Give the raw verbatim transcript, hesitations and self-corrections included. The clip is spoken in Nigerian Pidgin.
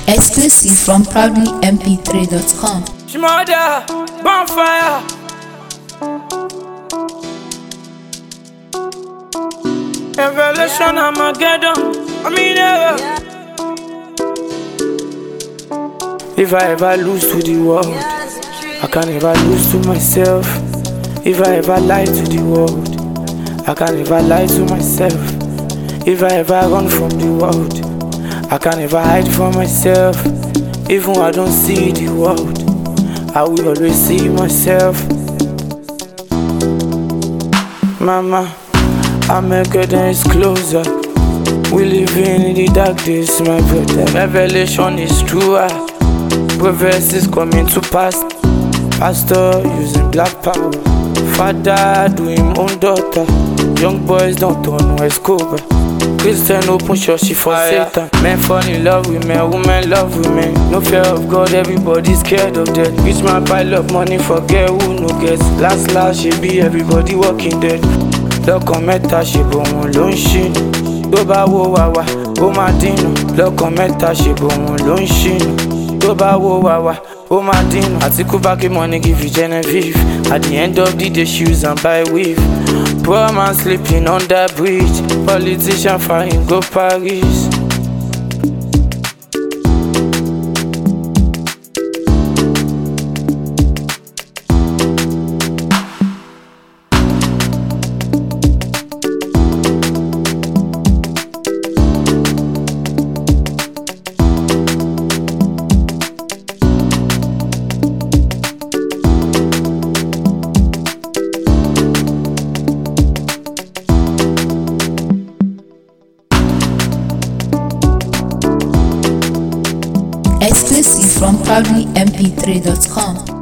Exclusive from proudly m p three dot com. Shmurda, bonfire. Revelation, Armageddon. I mean, ever. If I ever lose to the world, I can never lose to myself. If I ever lie to the world, I can never lie to myself. If I ever run from the world, I can never hide from myself. Even when I don't see the world, I will always see myself. Mama, Armageddon is closer. We live in the dark days, my brother. Revelation is truer. Prophecies coming to pass. Pastor using black power. Father doing own daughter. Young boys don't turn West Cobra. Christian open church for Fire. Satan. Men fall in love with men, women love women. No fear of God, everybody scared of death. Rich man pile up money, forget who no gets. Last last she be everybody walking dead. Lọ́kàn mẹ́ta ṣe bò wọ́n ló ń ṣìnà. Tó bá wo wàwà, ó máa dínà. Lọ́kàn mẹ́ta ṣe bò wọ́n ló ń ṣìnà. Tó bá wo wàwà, ó máa dínà. Àtíkú bá kí money give you Genevieve. At the end of the day, shoes and buy weave. Poor man sleeping on that bridge. Politician flying go Paris. Exclusive from proudly m p three dot com.